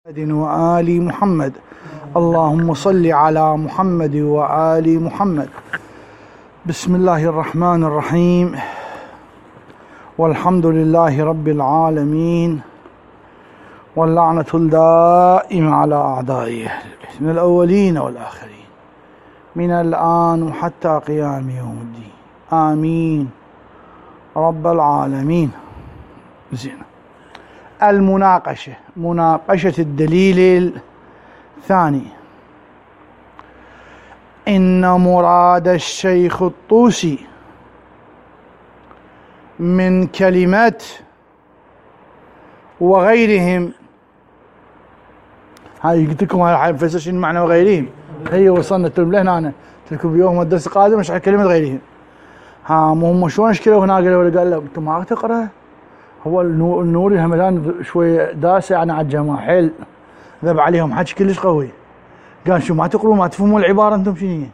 وآل محمد. اللهم صل على محمد وآل محمد. بسم الله الرحمن الرحيم، والحمد لله رب العالمين، واللعنة الدائمة على أعدائه من الأولين والآخرين من الآن وحتى قيام يوم الدين، آمين رب العالمين. زين. المناقشة، مناقشة الدليل الثاني. إن مراد الشيخ الطوسي من كلمة وغيرهم، هاي قلت لكم هاي نفسر شنو معنى وغيرهم، هي وصلنا لهنا. أنا قلت لكم بيوم الدرس القادم مش على كلمة غيرهم. هم شلون اشكلوا هنا؟ قال له انت ما تقرأ؟ هو النور الهمدان شوي داسة يعني على الجماعة، حيل ذب عليهم حكي كلش قوي. قال شو ما تقروا ما تفهموا العبارة انتم شنو؟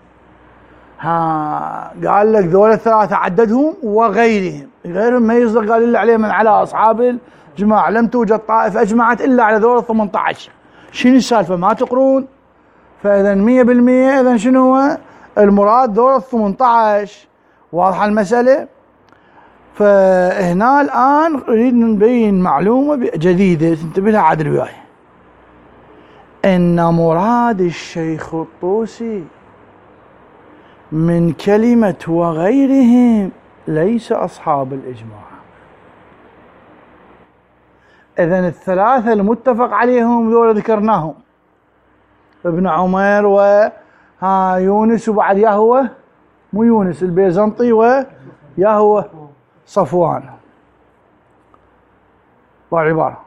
قال لك ذول الثلاثة عددهم وغيرهم، غيرهم ما يصدق، قال إلا عليه من على أصحاب الجماعة لم توجد طائفة أجمعت إلا على ذول 18. شنو السالفة؟ ما تقرون؟ فإذا 100% إذا شنو هو المراد؟ ذول 18. واضحة المسألة؟ فهنا الآن نريد نبين معلومة جديدة تنتبه لها عدل وياي. إن مراد الشيخ الطوسي من كلمة وغيرهم ليس أصحاب الإجماع. إذن الثلاثة المتفق عليهم ذول ذكرناهم، ابن عمر يونس، وبعد يهوه مو يونس البيزنطي ويهوه صفوان. والعبارة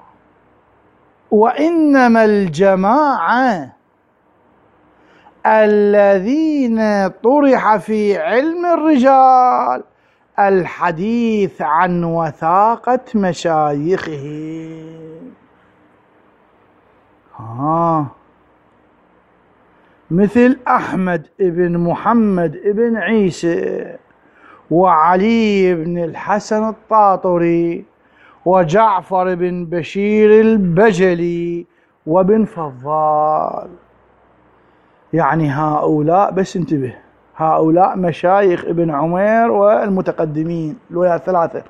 وإنما الجماعة الذين طرح في علم الرجال الحديث عن وثاقة مشايخهم، مثل أحمد بن محمد بن عيسى، وعلي بن الحسن الطاطري، وجعفر بن بشير البجلي، وابن فضال. يعني هؤلاء، بس انتبه، هؤلاء مشايخ ابن عمر والمتقدمين الولاء الثلاثة،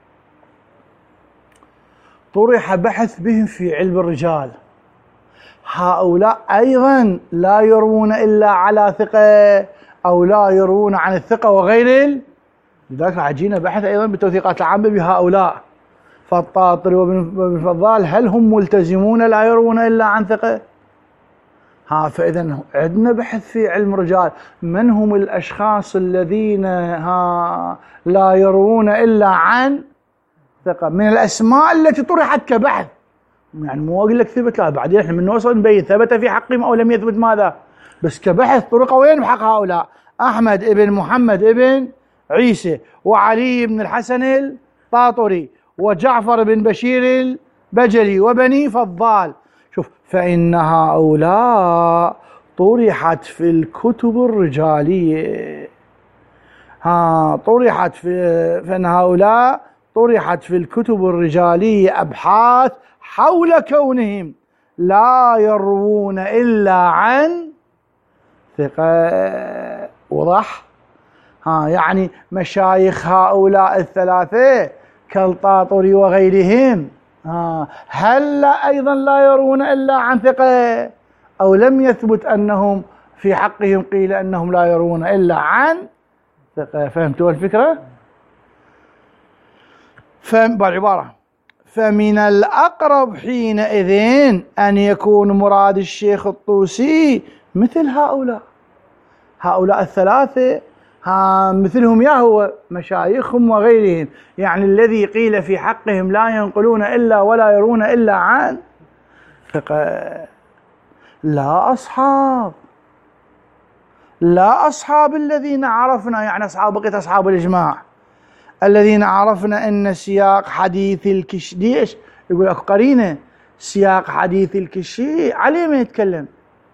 طرح بحث بهم في علم الرجال. هؤلاء أيضا لا يروون إلا على ثقة، أو لا يروون عن الثقة وغير. لذلك عجينا بحث أيضا بالتوثيقات العامة بهؤلاء، فالطاطري وابن فضال، هل هم ملتزمون لا يروون إلا عن ثقة؟ فإذا عندنا بحث في علم الرجال، من هم الأشخاص الذين لا يروون إلا عن ثقة من الأسماء التي طرحت كبحث. يعني مو أقول لك ثبت، لا، بعدين احنا من نوصل نبين ثبت في حقهم أو لم يثبت ماذا، بس كبحث طرق وين بحق هؤلاء؟ أحمد بن محمد بن عيسى، وعلي بن الحسن الطاطري، وجعفر بن بشير البجلي، وبني فضال. شوف، فإن هؤلاء طرحت في الكتب الرجالية، فإن هؤلاء طرحت في الكتب الرجالية أبحاث حول كونهم لا يروون إلا عن ثقة. وضح؟ يعني مشايخ هؤلاء الثلاثة كالطاطري وغيرهم، هل أيضا لا يرون إلا عن ثقة، أو لم يثبت أنهم في حقهم قيل أنهم لا يرون إلا عن ثقة؟ فهمتوا الفكرة؟ بالعبارة فمن الأقرب حينئذ أن يكون مراد الشيخ الطوسي مثل هؤلاء الثلاثة، مثلهم يهوى مشايخهم وغيرهم، يعني الذي قيل في حقهم لا ينقلون إلا ولا يرون إلا عن ثقة. لا أصحاب الذين عرفنا، يعني بقية أصحاب الإجماع الذين عرفنا أن سياق حديث الكشي، ليش يقول لك قرينة سياق حديث الكشي عليه ما يتكلم،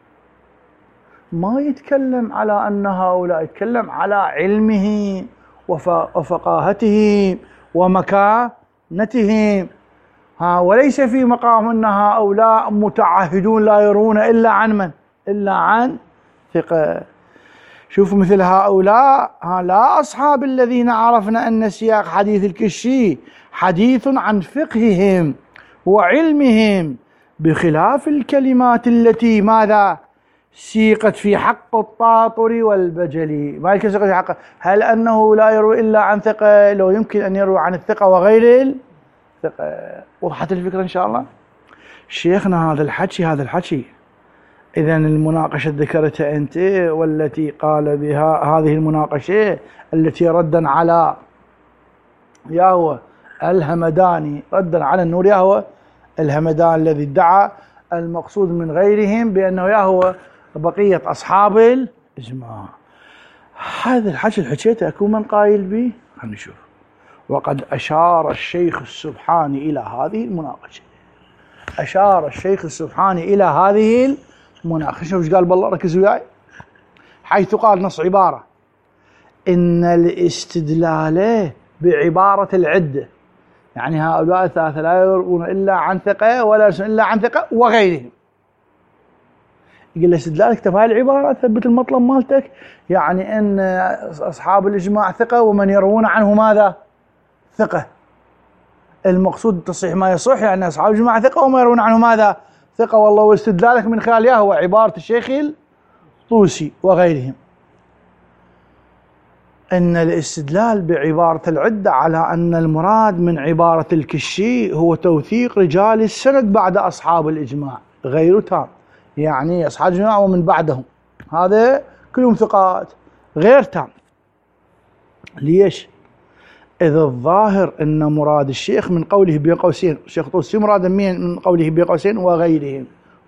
ما يتكلم على أن هؤلاء، يتكلم على علمه وفقاهته ومكانتهم وليس في مقام أن هؤلاء متعهدون لا يرون إلا عن من؟ إلا عن ثقة. شوف مثل هؤلاء لا أصحاب الذين عرفنا أن سياق حديث الكشي حديث عن فقههم وعلمهم، بخلاف الكلمات التي ماذا سيقت في حق الطاطري والبجلي. ما سيقت في حقه؟ هل أنه لا يروي إلا عن ثقة؟ لو يمكن أن يروي عن الثقة وغير الثقة. وضحت الفكرة إن شاء الله؟ شيخنا هذا الحكي إذا المناقشة ذكرتها أنت، والتي قال بها هذه المناقشة التي ردا على ياهو الهمداني، ردا على النور ياهو الهمداني الذي ادعى المقصود من غيرهم بأنه ياهو بقية أصحاب الإجماع. هذا الحكي اللي حكيته أكون من قايل به؟ خلينا نشوف. وقد أشار الشيخ السبحاني إلى هذه المناقشة، أشار الشيخ السبحاني إلى هذه المناقشة. وش قال بالله؟ ركزوا وياي. حيث قال نص عبارة: إن الاستدلال بعبارة العدة، يعني هؤلاء الثلاثة لا يروون إلا عن ثقة ولا يرسلون إلا عن ثقة وغيرهم. يقول له استدلالك تبع العبارة ثبت المطلب مالتك، يعني أن أصحاب الإجماع ثقة ومن يروون عنه ماذا؟ ثقة. المقصود تصحيح ما يصح، يعني أصحاب الإجماع ثقة وما يروون عنه ماذا؟ ثقة. والله واستدلالك من خلال هو عبارة الشيخ الطوسي وغيرهم. إن الاستدلال بعبارة العدة على أن المراد من عبارة الكشي هو توثيق رجال السند بعد أصحاب الإجماع غير تام، يعني أصحاب الإجماع ومن بعدهم هذا كلهم ثقات غير تام. ليش؟ إذا الظاهر أن مراد الشيخ من قوله بين قوسين، الشيخ طوسي مراد من قوله بين قوسين وغيرهم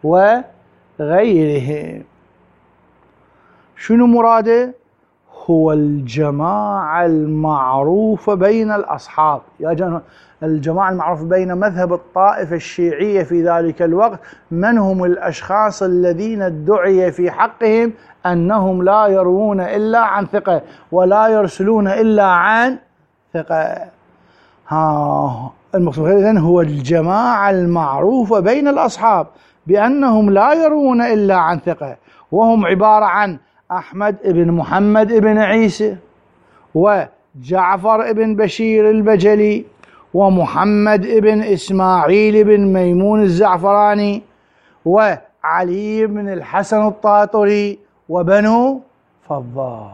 شنو مراده؟ هو الجماعة المعروفة بين الأصحاب. يا الجماعة المعروفة بين مذهب الطائفة الشيعية في ذلك الوقت، من هم الأشخاص الذين ادعي في حقهم أنهم لا يروون إلا عن ثقة ولا يرسلون إلا عن ثقة. المقصود إذن هو الجماعة المعروفة بين الأصحاب بأنهم لا يروون إلا عن ثقة، وهم عبارة عن أحمد بن محمد بن عيسى، وجعفر بن بشير البجلي، ومحمد بن إسماعيل بن ميمون الزعفراني، وعلي بن الحسن الطاطري، وبنو فضال.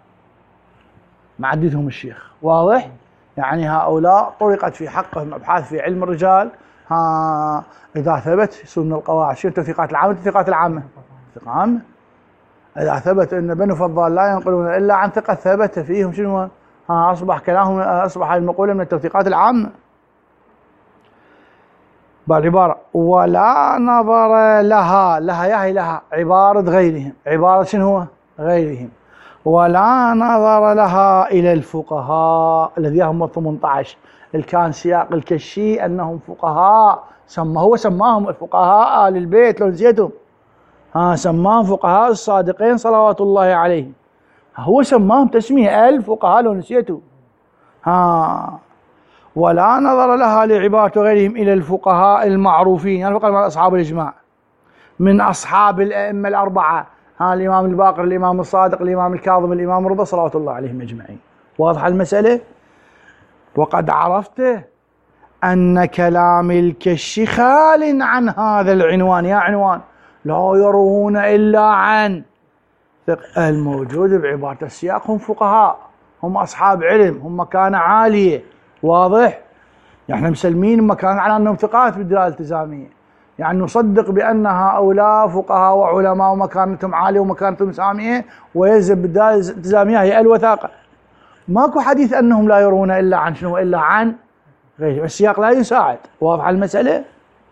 معددهم الشيخ. واضح؟ يعني هؤلاء طرقت في حقهم أبحاث في علم الرجال. إذا ثبت يصير من القواعد. شنو التوثيقات العامة؟ التوثيقات العامة ثقة عامة. إذا ثبت أن بنو فضال لا ينقلون إلا عن ثقة، ثبت فيهم شنو؟ أصبح كلامهم، أصبح المقولة من التوثيقات العامة. بالعبارة ولا نظر لها لها عبارة غيرهم. عبارة شنو هو؟ غيرهم. ولا نظر لها إلى الفقهاء الذين هم 18 اللي كان سياق الكشي أنهم فقهاء، هو سماهم الفقهاء آل البيت لو نسيتهم. سماهم فقهاء الصادقين صلوات الله عليهم. هو سماهم تسمية الفقهاء لو نسيتوا. ولا نظر لها لعبارة غيرهم إلى الفقهاء المعروفين، يعني الفقهاء أصحاب الإجماع من أصحاب الأئمة الأربعة، الإمام الباقر، الإمام الصادق، الإمام الكاظم، الإمام الرضا صلوات الله عليهم أجمعين. واضحة المسألة؟ وقد عرفت أن كلام الكشي خال عن هذا العنوان. يا عنوان لا يرون إلا عن ثقة الموجود بعبارة السياق. هم فقهاء، هم أصحاب علم، هم مكانة عالية. واضح؟ يعني احنا مسلمين مكان على أنهم ثقات بالدلالة الالتزامية، يعني نصدق بأن هؤلاء فقهاء وعلماء ومكانتهم عالية ومكانتهم سامية، ويلزم بالدلالة الالتزامية هي الوثاقة. ماكو حديث أنهم لا يرون إلا عن شنو؟ إلا عن غيره. السياق لا يساعد. واضح المسألة؟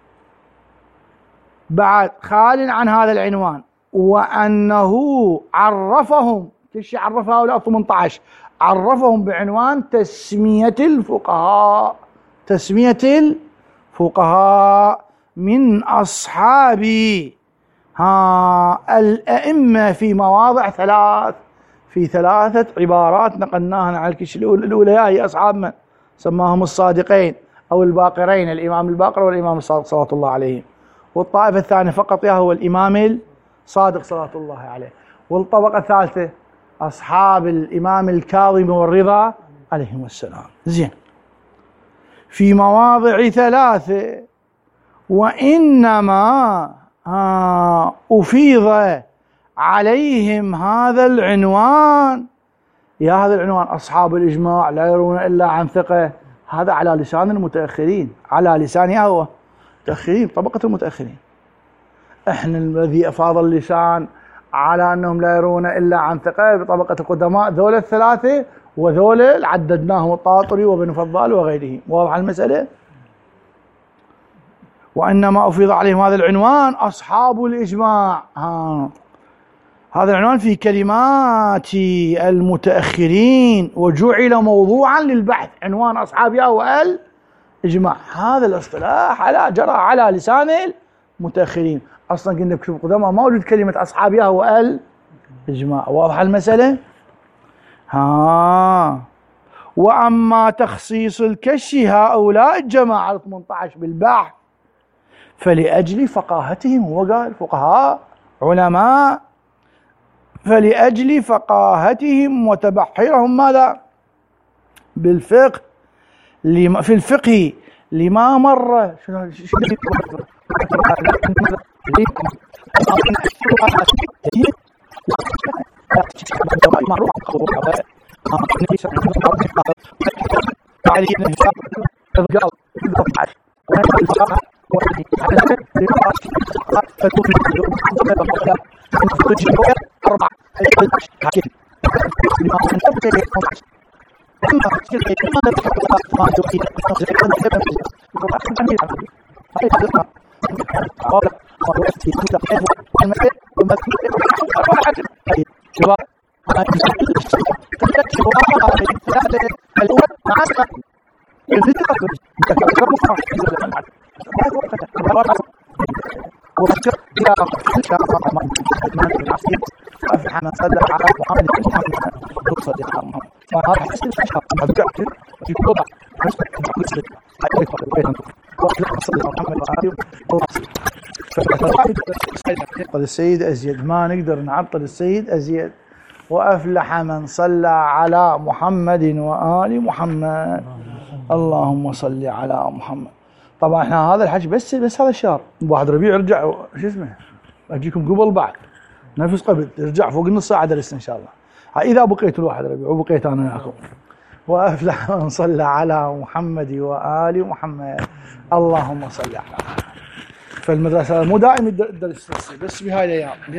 بعد خال عن هذا العنوان، وأنه عرفهم، كل شيء عرف هؤلاء 18 عرفهم بعنوان تسمية الفقهاء. تسمية الفقهاء من أصحاب الأئمة في مواضع ثلاث، في 3 عبارات نقلناها عن الكشي. الأولى هي أصحاب من؟ سماهم الصادقين أو الباقرين، الإمام الباقر والإمام الصادق صلوات الله عليهم. والطائفة الثانية فقط هو الإمام الصادق صلوات الله عليه. والطبقة الثالثة أصحاب الإمام الكاظم والرضا عليهم السلام. زين، في مواضع 3 وإنما أفيض عليهم هذا العنوان. يا هذا العنوان أصحاب الإجماع لا يرون إلا عن ثقة، هذا على لسان المتأخرين، على لسان هو متأخرين، طبقة المتأخرين. احنا الذي أفاض اللسان على أنهم لا يرون إلا عن ثقة بطبقة القدماء ذول 3، وذول عددناهم الطاطري وابن فضال وغيره. واضح المسألة؟ وإنما أفيض عليهم هذا العنوان أصحاب الإجماع. هذا العنوان في كلمات المتأخرين وجعل موضوعا للبحث، عنوان أصحاب الإجماع. هذا الاصطلاح جرى على لسان المتأخرين. أصلا كنا بكتب القدماء ما وجد كلمة أصحاب الإجماع. واضح المسألة؟ وأما تخصيص الكشف هؤلاء الجماعة 18 بالبحث فلأجل فقاهتهم، هو قال فقهاء علماء، فلأجل فقاهتهم وتبحرهم ماذا؟ بالفقه، في الفقه لما مر السيد أزيد، ما نقدر نعطل السيد أزيد. وأفلح من صلى على محمد وآل محمد، اللهم صل على محمد. طبعا احنا هذا الحج بس هذا الشهر، واحد ربيع يرجع شو اسمه، اجيكم قبل بعد نفس قبل يرجع فوق النص ساعه درسنا ان شاء الله، اذا بقيت الواحد ربيع وبقيت انا وياكم. وافلح من صلى على محمد وآل محمد، اللهم صل على محمد. فالمدرسه مو دائم الدرس بس بهاي الايام.